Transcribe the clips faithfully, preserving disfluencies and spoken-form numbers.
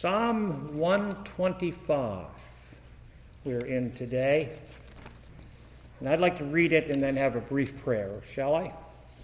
Psalm one twenty-five we're in today. And I'd like to read it and then have a brief prayer, shall I?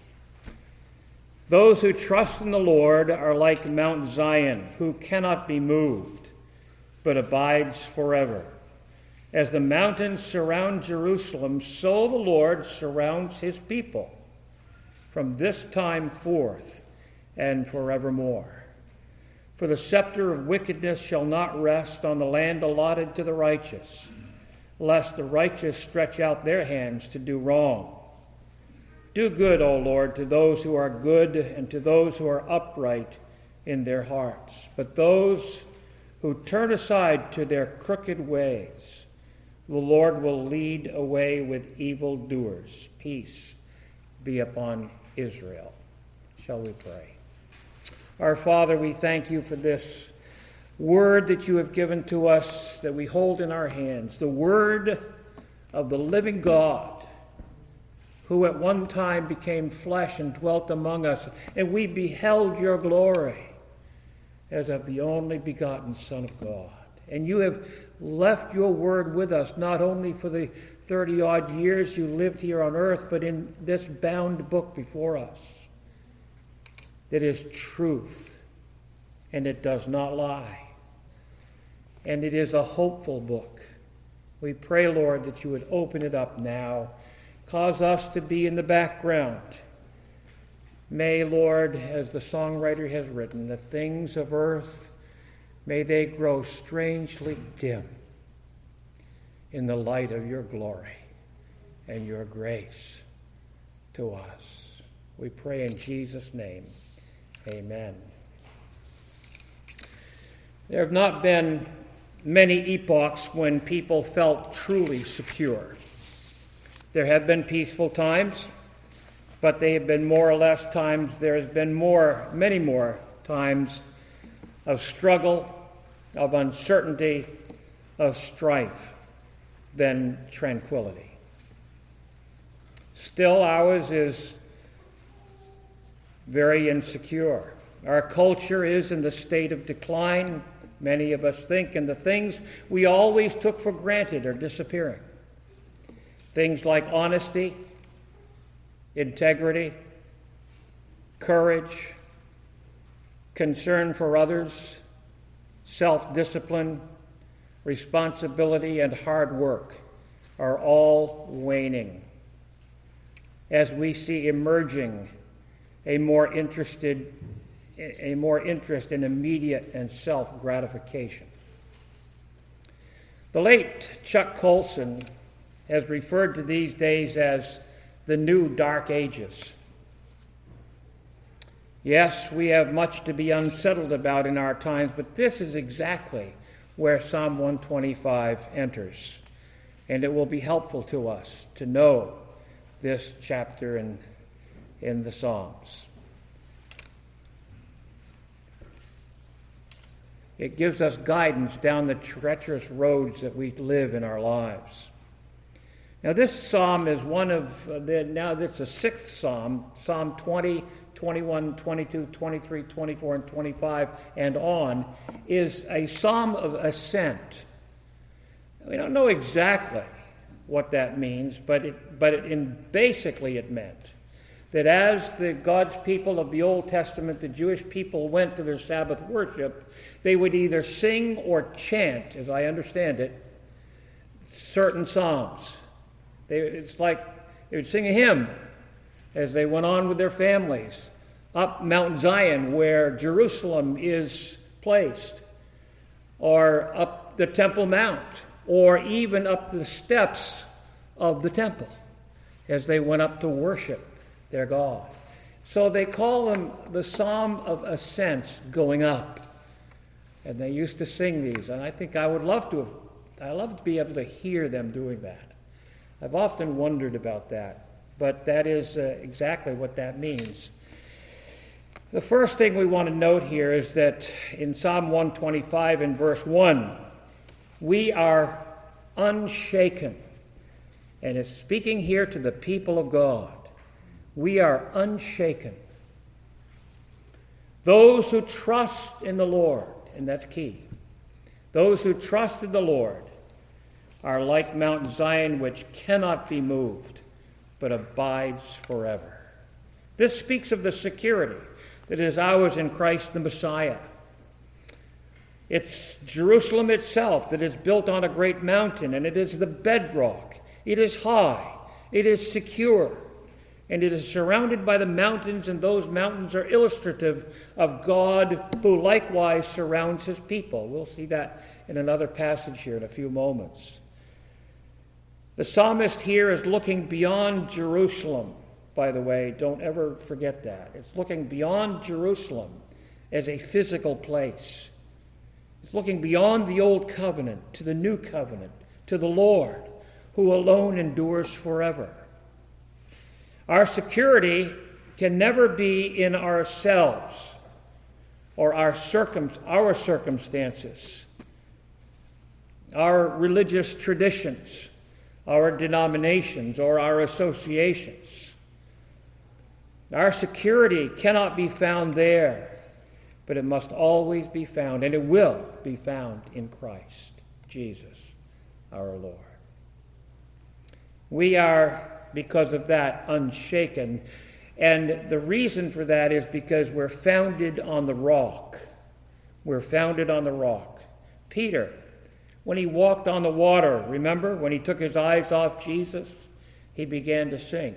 Those who trust in the Lord are like Mount Zion, who cannot be moved, but abides forever. As the mountains surround Jerusalem, so the Lord surrounds his people from this time forth and forevermore. For the scepter of wickedness shall not rest on the land allotted to the righteous, lest the righteous stretch out their hands to do wrong. Do good, O Lord, to those who are good and to those who are upright in their hearts. But those who turn aside to their crooked ways, the Lord will lead away with evildoers. Peace be upon Israel. Shall we pray? Our Father, we thank you for this word that you have given to us that we hold in our hands, the word of the living God, who at one time became flesh and dwelt among us, and we beheld your glory as of the only begotten Son of God. And you have left your word with us, not only for the thirty-odd years you lived here on earth, but in this bound book before us. That is truth, and it does not lie. And it is a hopeful book. We pray, Lord, that you would open it up now. Cause us to be in the background. May, Lord, as the songwriter has written, the things of earth, may they grow strangely dim in the light of your glory and your grace to us. We pray in Jesus' name. Amen. There have not been many epochs when people felt truly secure. There have been peaceful times, but they have been more or less times, there has been more, many more times of struggle, of uncertainty, of strife than tranquility. Still, ours is very insecure. Our culture is in the state of decline, many of us think, and the things we always took for granted are disappearing. Things like honesty, integrity, courage, concern for others, self-discipline, responsibility, and hard work are all waning as we see emerging a more interested, a more interest in immediate and self-gratification. The late Chuck Colson has referred to these days as the new dark ages. Yes, we have much to be unsettled about in our times, but this is exactly where Psalm one twenty-five enters, and it will be helpful to us to know this chapter in in the Psalms. It gives us guidance down the treacherous roads that we live in our lives. Now, this psalm is one of, uh, the, now it's a sixth psalm, Psalm twenty, twenty-one, twenty-two, twenty-three, twenty-four, and twenty-five, and on, is a psalm of ascent. We don't know exactly what that means, but it, but it, in, basically it meant that as the God's people of the Old Testament, the Jewish people, went to their Sabbath worship, they would either sing or chant, as I understand it, certain psalms. They, it's like they would sing a hymn as they went on with their families up Mount Zion, where Jerusalem is placed, or up the Temple Mount, or even up the steps of the temple as they went up to worship their God. So they call them the Psalm of Ascents, going up. And they used to sing these, and I think I would love to have, I love to be able to hear them doing that. I've often wondered about that, but that is uh, exactly what that means. The first thing we want to note here is that in Psalm one twenty-five in verse one, we are unshaken. And it's speaking here to the people of God. We are unshaken. Those who trust in the Lord, and that's key. Those who trust in the Lord are like Mount Zion, which cannot be moved, but abides forever. This speaks of the security that is ours in Christ the Messiah. It's Jerusalem itself that is built on a great mountain, and it is the bedrock. It is high, it is secure, and it is surrounded by the mountains, and those mountains are illustrative of God, who likewise surrounds his people. We'll see that in another passage here in a few moments. The psalmist here is looking beyond Jerusalem, by the way. Don't ever forget that. It's looking beyond Jerusalem as a physical place. It's looking beyond the old covenant to the new covenant, to the Lord, who alone endures forever. Our security can never be in ourselves or our, circum- our circumstances, our religious traditions, our denominations, or our associations. Our security cannot be found there, but it must always be found, and it will be found in Christ Jesus, our Lord. We are, because of that, unshaken, and the reason for that is because we're founded on the rock. We're founded on the rock. Peter, when he walked on the water, remember, when he took his eyes off Jesus, he began to sink.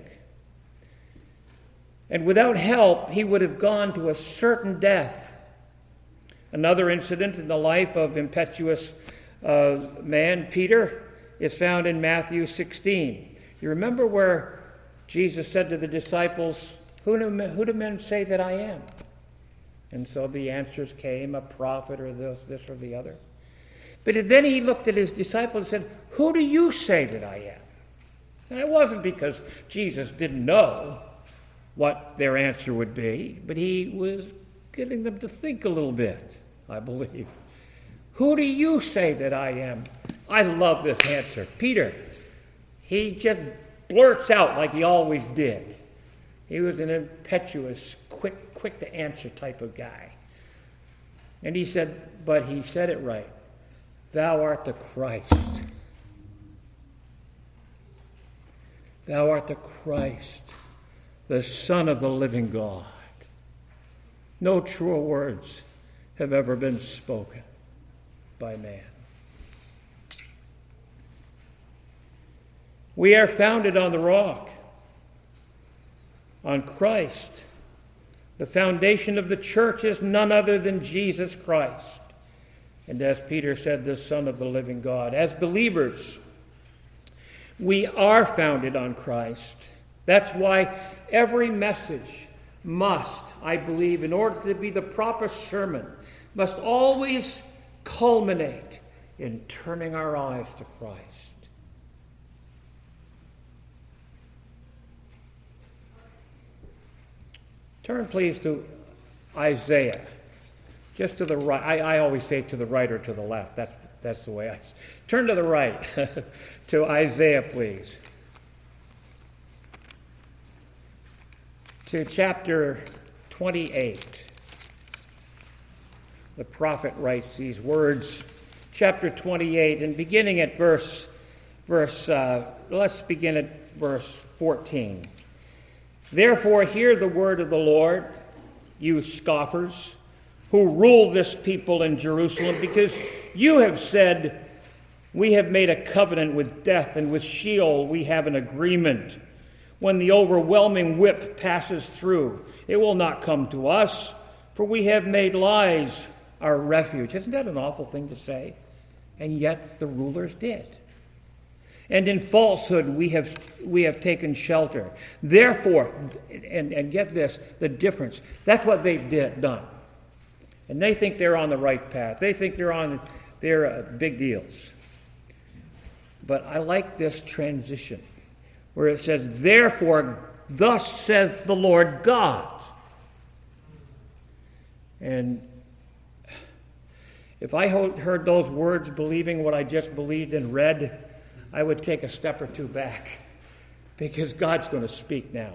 And without help, he would have gone to a certain death. Another incident in the life of impetuous uh, man, Peter, is found in Matthew sixteen. You remember where Jesus said to the disciples, who do, men, who do men say that I am? And so the answers came, a prophet or this, this or the other. But then he looked at his disciples and said, who do you say that I am? And it wasn't because Jesus didn't know what their answer would be, but he was getting them to think a little bit, I believe. Who do you say that I am? I love this answer. Peter, he just blurts out like he always did. He was an impetuous, quick, quick to answer type of guy. And he said, but he said it right. Thou art the Christ. Thou art the Christ, the Son of the living God. No truer words have ever been spoken by man. We are founded on the rock, on Christ. The foundation of the church is none other than Jesus Christ. And as Peter said, the Son of the living God. As believers, we are founded on Christ. That's why every message must, I believe, in order to be the proper sermon, must always culminate in turning our eyes to Christ. Turn, please, to Isaiah. Just to the right. I, I always say to the right or to the left. That, that's the way I... Turn to the right. To Isaiah, please. To chapter twenty-eight. The prophet writes these words. Chapter twenty-eight, and beginning at verse... verse. Uh, let's begin at verse fourteen. Therefore hear the word of the Lord, you scoffers, who rule this people in Jerusalem, because you have said, we have made a covenant with death, and with Sheol we have an agreement. When the overwhelming whip passes through, it will not come to us, for we have made lies our refuge. Isn't that an awful thing to say? And yet the rulers did. And in falsehood we have we have taken shelter. Therefore, and, and get this, the difference, that's what they've did, done. And they think they're on the right path. They think they're on their uh, big deals. But I like this transition where it says, therefore, thus says the Lord God. And if I heard those words believing what I just believed and read, I would take a step or two back, because God's going to speak now.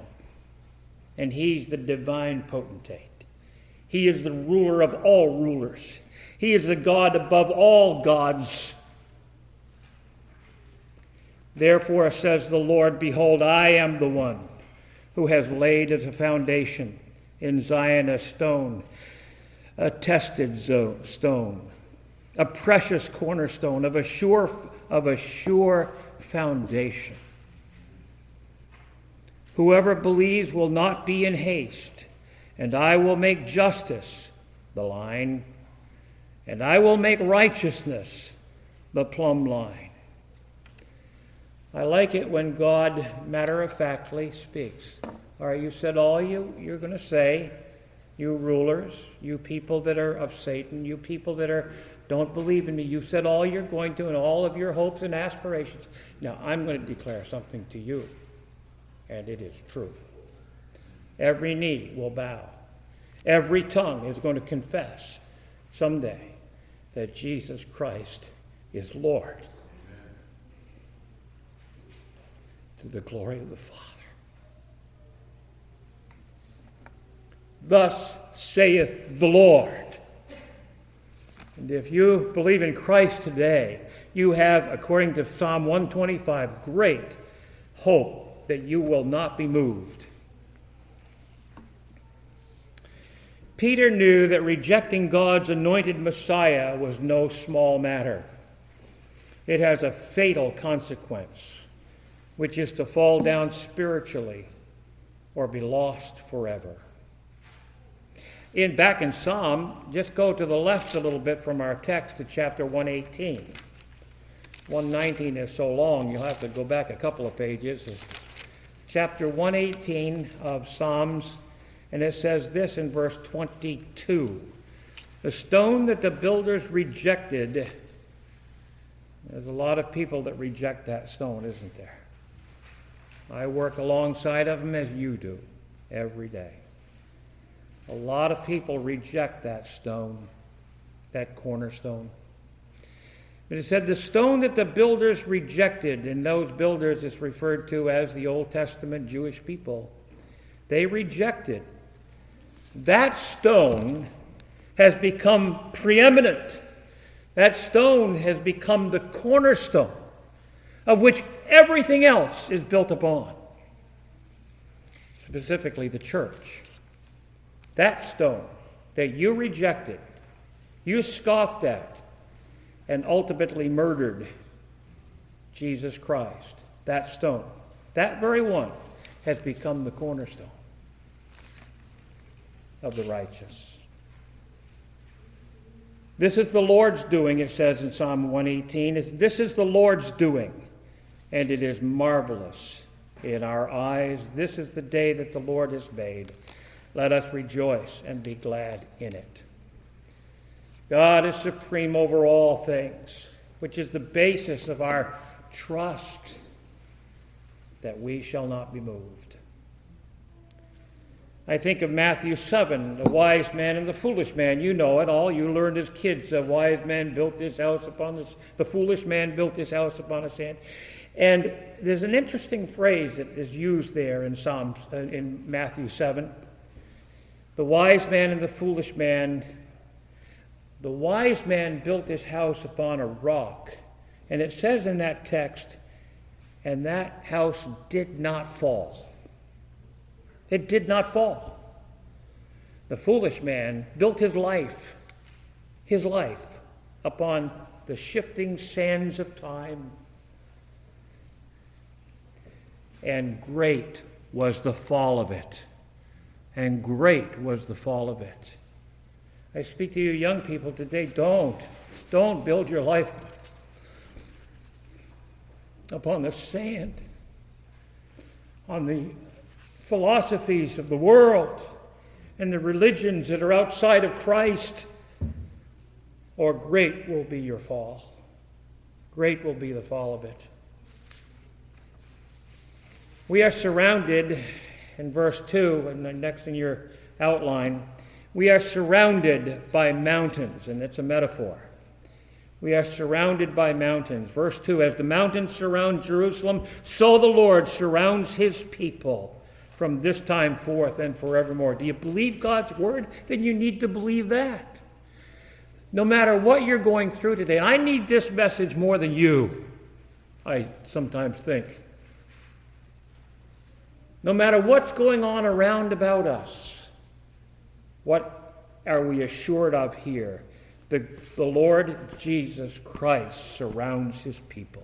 And he's the divine potentate. He is the ruler of all rulers. He is the God above all gods. Therefore, says the Lord, behold, I am the one who has laid as a foundation in Zion a stone, a tested stone, a precious cornerstone of a sure, of a sure foundation. Whoever believes will not be in haste, and I will make justice the line, and I will make righteousness the plumb line. I like it when God matter-of-factly speaks. All right, you said all you, you're going to say, you rulers, you people that are of Satan, you people that are don't believe in me. You said all you're going to and all of your hopes and aspirations. Now, I'm going to declare something to you, and it is true. Every knee will bow. Every tongue is going to confess someday that Jesus Christ is Lord. Amen. To the glory of the Father. Thus saith the Lord. And if you believe in Christ today, you have, according to Psalm one twenty-five, great hope that you will not be moved. Peter knew that rejecting God's anointed Messiah was no small matter. It has a fatal consequence, which is to fall down spiritually or be lost forever. In back in Psalm, just go to the left a little bit from our text to chapter one eighteen. one nineteen is so long, you'll have to go back a couple of pages. Chapter one eighteen of Psalms, and it says this in verse twenty-two. The stone that the builders rejected, there's a lot of people that reject that stone, isn't there? I work alongside of them as you do every day. A lot of people reject that stone, that cornerstone. But it said the stone that the builders rejected, and those builders is referred to as the Old Testament Jewish people. They rejected. That stone has become preeminent. That stone has become the cornerstone of which everything else is built upon. Specifically the church. That stone that you rejected, you scoffed at, and ultimately murdered Jesus Christ. That stone, that very one, has become the cornerstone of the righteous. This is the Lord's doing, it says in Psalm one eighteen. This is the Lord's doing, and it is marvelous in our eyes. This is the day that the Lord has made. Let us rejoice and be glad in it. God is supreme over all things, which is the basis of our trust that we shall not be moved. I think of Matthew seven, the wise man and the foolish man. You know it all. You learned as kids, the wise man built this house upon this, the foolish man built this house upon a sand. And there's an interesting phrase that is used there in Psalms, in Matthew seven. The wise man and the foolish man. The wise man built his house upon a rock. And it says in that text, and that house did not fall. It did not fall. The foolish man built his life, his life, upon the shifting sands of time. And great was the fall of it. And great was the fall of it. I speak to you young people today, don't. Don't build your life upon the sand, on the philosophies of the world and the religions that are outside of Christ, or great will be your fall. Great will be the fall of it. We are surrounded, in verse two, and the next in your outline, we are surrounded by mountains, and it's a metaphor. We are surrounded by mountains. Verse two, as the mountains surround Jerusalem, so the Lord surrounds his people from this time forth and forevermore. Do you believe God's word? Then you need to believe that. No matter what you're going through today, I need this message more than you, I sometimes think. No matter what's going on around about us, what are we assured of here? The, the Lord Jesus Christ surrounds his people.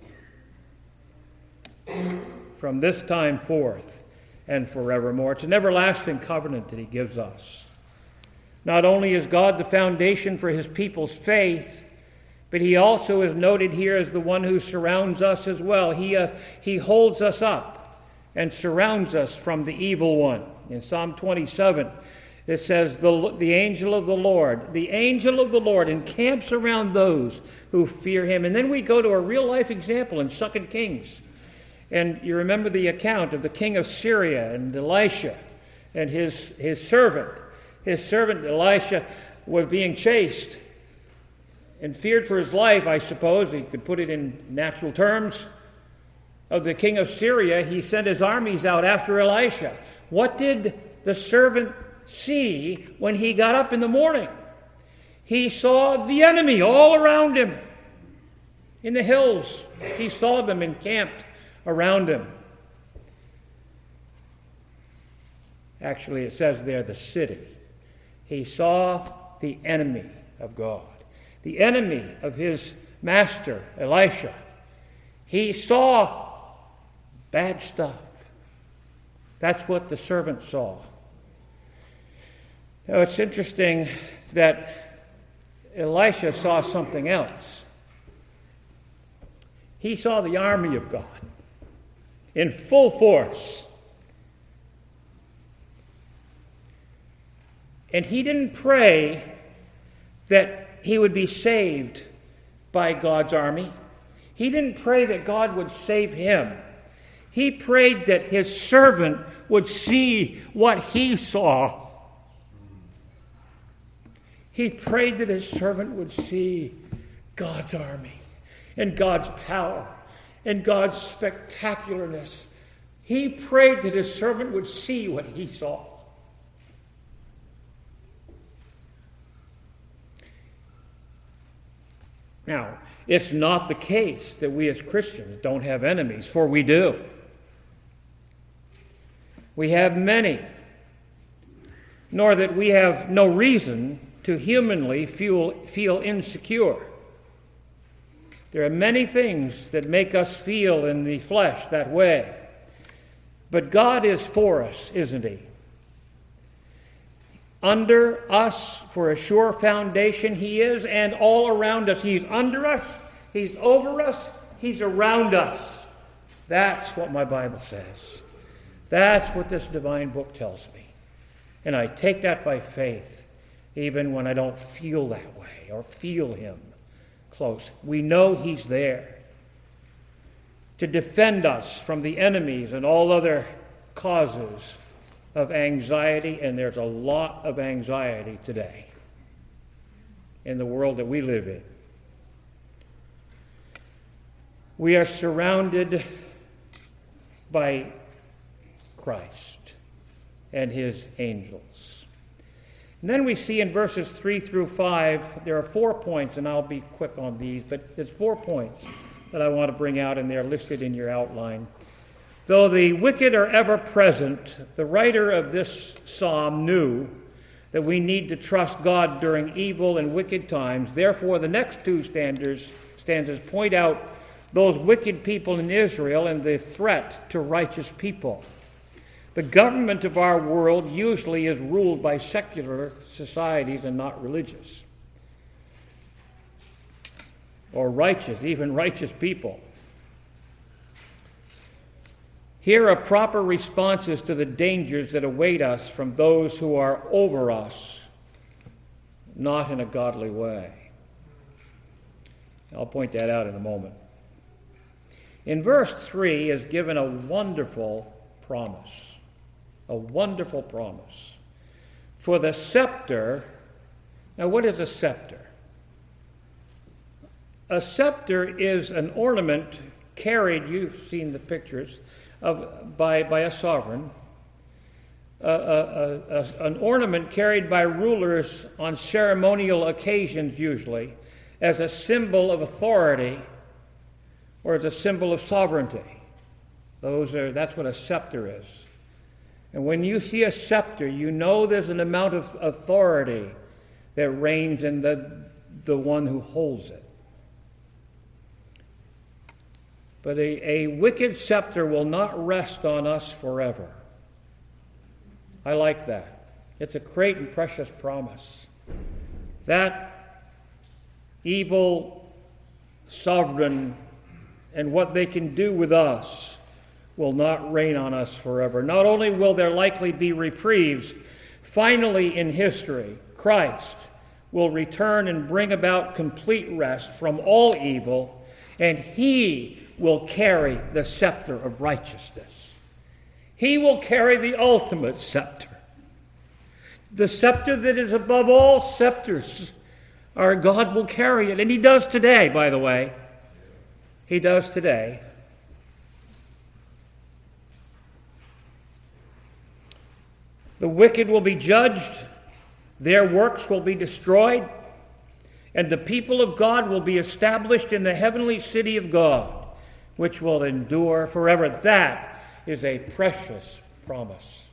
From this time forth and forevermore. It's an everlasting covenant that he gives us. Not only is God the foundation for his people's faith, but he also is noted here as the one who surrounds us as well. He, uh, he holds us up and surrounds us from the evil one. In Psalm twenty-seven, it says, the, the angel of the Lord, the angel of the Lord encamps around those who fear him. And then we go to a real-life example in Second Kings. And you remember the account of the king of Syria and Elisha and his, his servant. His servant Elisha was being chased and feared for his life, I suppose. He could put it in natural terms. Of the king of Syria, he sent his armies out after Elisha. What did the servant see when he got up in the morning? He saw the enemy all around him. In the hills, he saw them encamped around him. Actually, it says there, the city. He saw the enemy of God, the enemy of his master, Elisha. He saw bad stuff. That's what the servant saw. Now, it's interesting that Elisha saw something else. He saw the army of God in full force. And he didn't pray that he would be saved by God's army. He didn't pray that God would save him. He prayed that his servant would see what he saw. He prayed that his servant would see God's army and God's power and God's spectacularness. He prayed that his servant would see what he saw. Now, it's not the case that we as Christians don't have enemies, for we do. We have many, nor that we have no reason to humanly feel, feel insecure. There are many things that make us feel in the flesh that way. But God is for us, isn't he? Under us, for a sure foundation, he is, and all around us. He's under us, he's over us, he's around us. That's what my Bible says. That's what this divine book tells me. And I take that by faith, even when I don't feel that way or feel him close. We know he's there to defend us from the enemies and all other causes of anxiety, and there's a lot of anxiety today in the world that we live in. We are surrounded by Christ and his angels. And then we see in verses three through five, there are four points, and I'll be quick on these, but there's four points that I want to bring out, and they're listed in your outline. Though the wicked are ever present, the writer of this psalm knew that we need to trust God during evil and wicked times. Therefore, the next two stanzas, stanzas point out those wicked people in Israel and the threat to righteous people. The government of our world usually is ruled by secular societies and not religious, or righteous, even righteous people. Here are proper responses to the dangers that await us from those who are over us, not in a godly way. I'll point that out in a moment. In verse three is given a wonderful promise, a wonderful promise. For the scepter, now what is a scepter? A scepter is an ornament carried, you've seen the pictures, Of, by, by a sovereign, a, a, a, an ornament carried by rulers on ceremonial occasions usually as a symbol of authority or as a symbol of sovereignty. Those are, that's what a scepter is. And when you see a scepter, you know there's an amount of authority that reigns in the, the one who holds it. But a, a wicked scepter will not rest on us forever. I like that. It's a great and precious promise. That evil sovereign and what they can do with us will not reign on us forever. Not only will there likely be reprieves, finally in history, Christ will return and bring about complete rest from all evil, and he will carry the scepter of righteousness. He will carry the ultimate scepter. The scepter that is above all scepters. Our God will carry it. And he does today, by the way. He does today. The wicked will be judged. Their works will be destroyed. And the people of God will be established in the heavenly city of God, which will endure forever. That is a precious promise.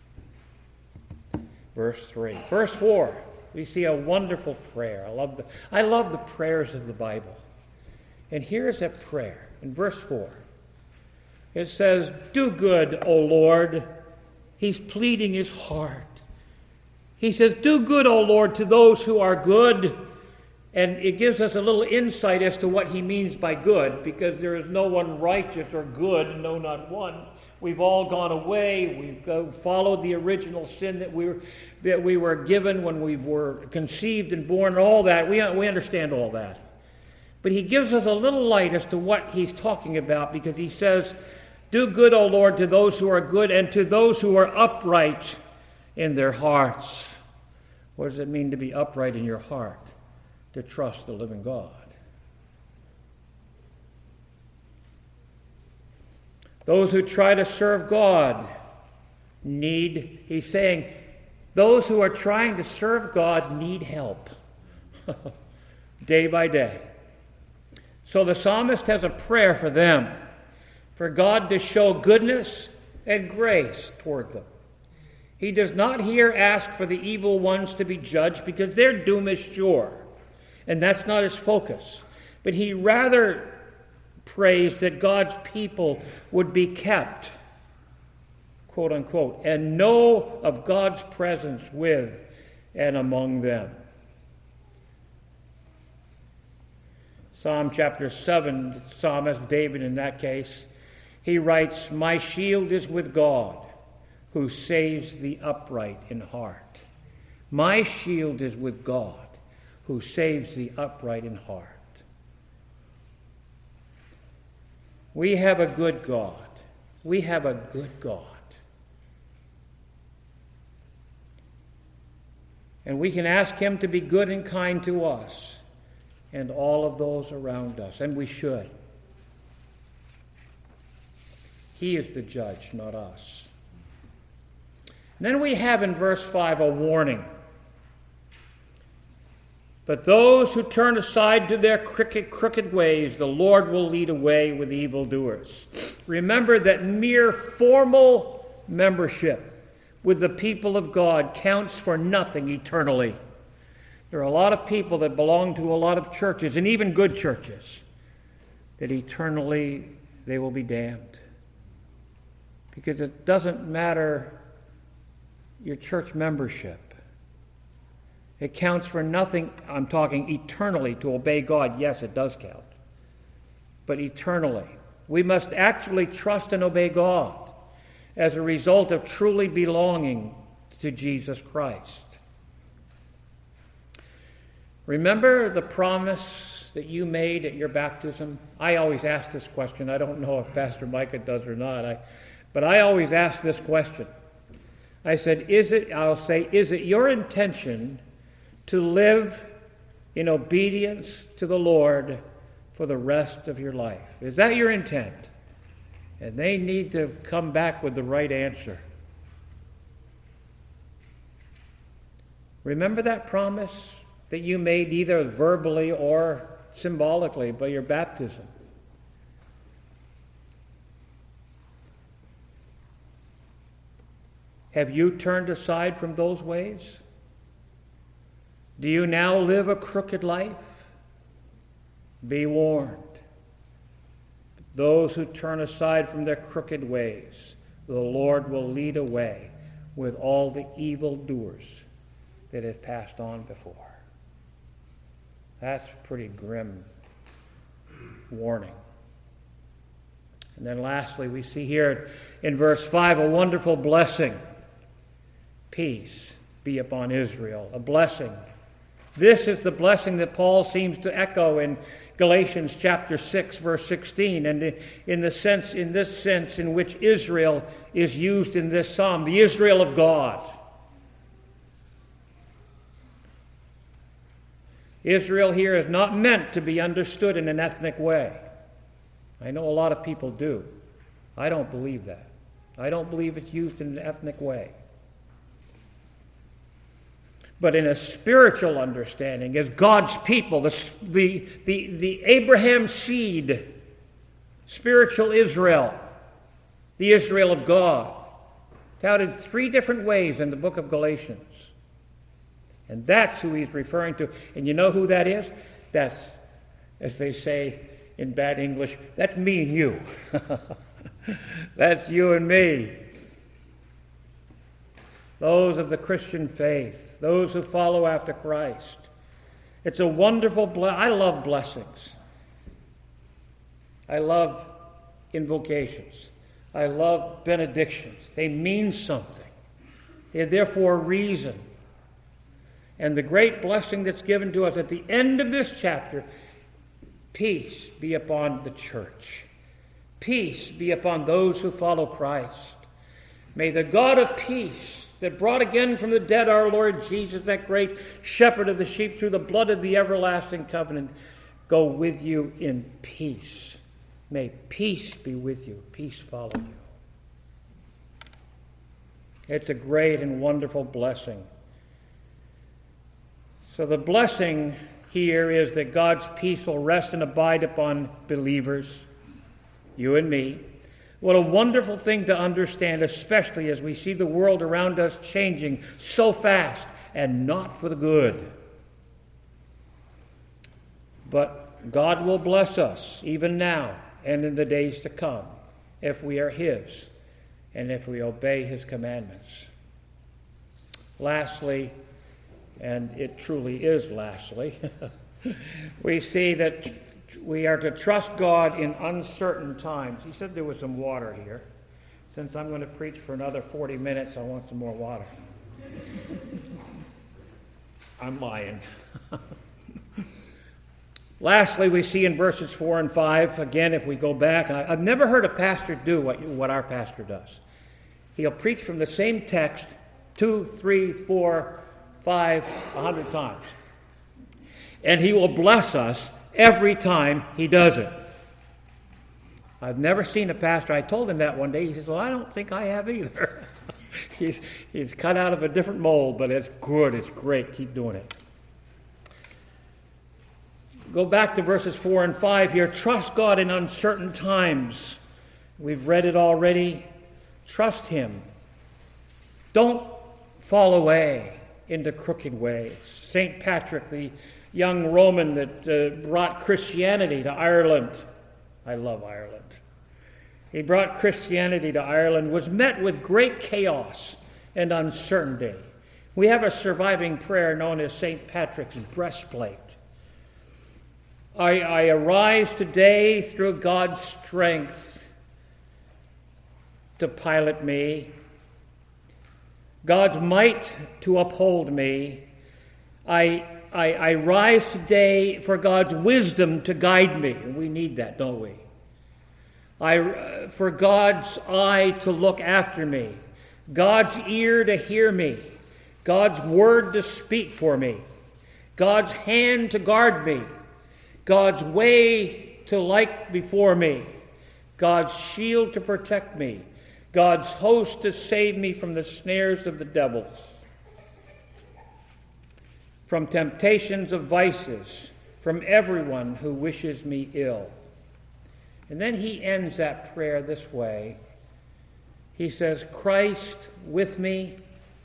Verse three. Verse four, we see a wonderful prayer. I love the, I love the prayers of the Bible. And here's a prayer in verse four. It says, "Do good, O Lord." He's pleading his heart. He says, "Do good, O Lord, to those who are good." And it gives us a little insight as to what he means by good, because there is no one righteous or good, no, not one. We've all gone away. We've followed the original sin that we were, that we were given when we were conceived and born, and all that. We, we understand all that. But he gives us a little light as to what he's talking about, because he says, "Do good, O Lord, to those who are good and to those who are upright in their hearts." What does it mean to be upright in your heart? To trust the living God. Those who try to serve God need, he's saying, those who are trying to serve God need help day by day. So the psalmist has a prayer for them, for God to show goodness and grace toward them. He does not here ask for the evil ones to be judged, because their doom is sure. And that's not his focus. But he rather prays that God's people would be kept, quote unquote, and know of God's presence with and among them. Psalm chapter seven, psalmist David in that case, he writes, "My shield is with God, who saves the upright in heart." My shield is with God, who saves the upright in heart. We have a good God. We have a good God. And we can ask him to be good and kind to us and all of those around us, and we should. He is the judge, not us. And then we have in verse five a warning. "But those who turn aside to their crooked, crooked ways, the Lord will lead away with evildoers." Remember that mere formal membership with the people of God counts for nothing eternally. There are a lot of people that belong to a lot of churches, and even good churches, that eternally they will be damned. Because it doesn't matter your church membership. It counts for nothing. I'm talking eternally to obey God. Yes, it does count. But eternally, we must actually trust and obey God as a result of truly belonging to Jesus Christ. Remember the promise that you made at your baptism? I always ask this question. I don't know if Pastor Micah does or not. I, but I always ask this question. I said, is it, I'll say, is it your intention to live in obedience to the Lord for the rest of your life? Is that your intent? And they need to come back with the right answer. Remember that promise that you made either verbally or symbolically by your baptism. Have you turned aside from those ways? Do you now live a crooked life? Be warned. Those who turn aside from their crooked ways, the Lord will lead away with all the evildoers that have passed on before. That's a pretty grim warning. And then lastly, we see here in verse five a wonderful blessing. Peace be upon Israel, a blessing. This is the blessing that Paul seems to echo in Galatians chapter six, verse sixteen, and in the sense, in this sense in which Israel is used in this psalm, the Israel of God. Israel here is not meant to be understood in an ethnic way. I know a lot of people do. I don't believe that. I don't believe it's used in an ethnic way. But in a spiritual understanding, as God's people, the, the, the, the Abraham seed, spiritual Israel, the Israel of God, touted three different ways in the book of Galatians. And that's who he's referring to. And you know who that is? That's, as they say in bad English, that's me and you. That's you and me. Those of the Christian faith, those who follow after Christ. It's a wonderful blessing. I love blessings. I love invocations. I love benedictions. They mean something. They're there for a reason. And the great blessing that's given to us at the end of this chapter, peace be upon the church. Peace be upon those who follow Christ. May the God of peace that brought again from the dead our Lord Jesus, that great shepherd of the sheep through the blood of the everlasting covenant, go with you in peace. May peace be with you. Peace follow you. It's a great and wonderful blessing. So the blessing here is that God's peace will rest and abide upon believers, you and me. What a wonderful thing to understand, especially as we see the world around us changing so fast and not for the good. But God will bless us even now and in the days to come if we are His and if we obey His commandments. Lastly, and it truly is lastly, we see that we are to trust God in uncertain times. He said there was some water here. Since I'm going to preach for another forty minutes, I want some more water. I'm lying. Lastly, we see in verses four and five, again, if we go back, and I've never heard a pastor do what, what our pastor does. He'll preach from the same text two, three, four, five, a hundred times. And he will bless us every time he does it. I've never seen a pastor. I told him that one day. He says, well, I don't think I have either. he's, he's cut out of a different mold, but it's good. It's great. Keep doing it. Go back to verses four and five here. Trust God in uncertain times. We've read it already. Trust Him. Don't fall away into crooked ways. Saint Patrick, the young Roman that uh, brought Christianity to Ireland. I love Ireland. He brought Christianity to Ireland, was met with great chaos and uncertainty. We have a surviving prayer known as Saint Patrick's breastplate. I, I arise today through God's strength to pilot me, God's might to uphold me. I I, I rise today for God's wisdom to guide me. And we need that, don't we? I, for God's eye to look after me. God's ear to hear me. God's word to speak for me. God's hand to guard me. God's way to light before me. God's shield to protect me. God's host to save me from the snares of the devils. from temptations of vices, from everyone who wishes me ill. And then he ends that prayer this way. He says, Christ with me.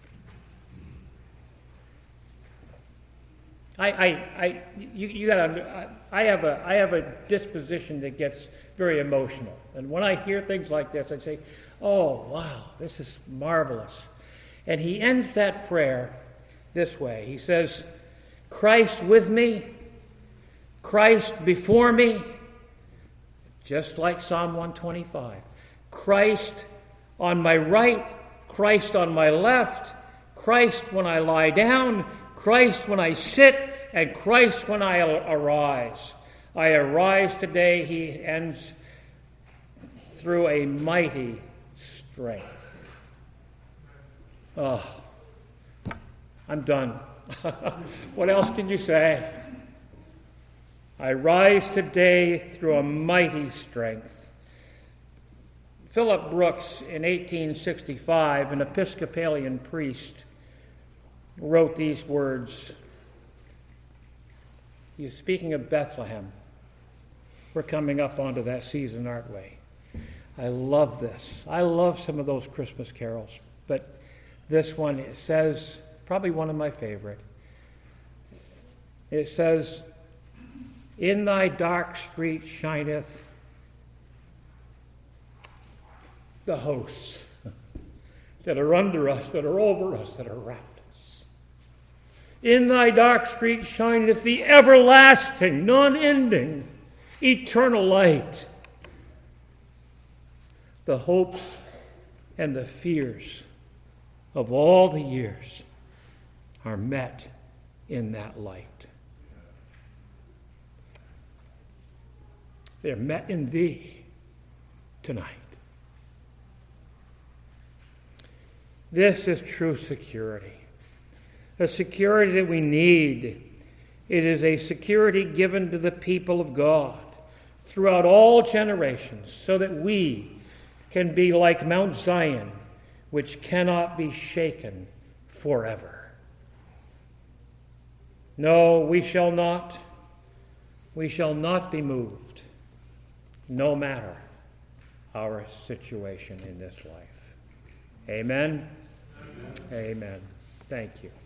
I, I, I, you, you gotta, I have a, I have a disposition that gets very emotional. And when I hear things like this, I say, oh, wow, this is marvelous. And he ends that prayer this way. He says, Christ with me, Christ before me, just like Psalm one twenty-five. Christ on my right, Christ on my left, Christ when I lie down, Christ when I sit, and Christ when I arise. I arise today, he ends, through a mighty strength. Oh, I'm done. What else can you say? I rise today through a mighty strength. Philip Brooks, in eighteen sixty-five, an Episcopalian priest, wrote these words. He's speaking of Bethlehem. We're coming up onto that season, aren't we? I love this. I love some of those Christmas carols, but this one, it says, probably one of my favorite. It says, in thy dark street shineth the hosts that are under us, that are over us, that are around us. In thy dark street shineth the everlasting, non-ending, eternal light. The hopes and the fears of all the years are met in that light. They're met in thee tonight. This is true security, a security that we need. It is a security given to the people of God throughout all generations so that we can be like Mount Zion, which cannot be shaken forever. No, we shall not. We shall not be moved, no matter our situation in this life. Amen? Amen. Amen. Thank you.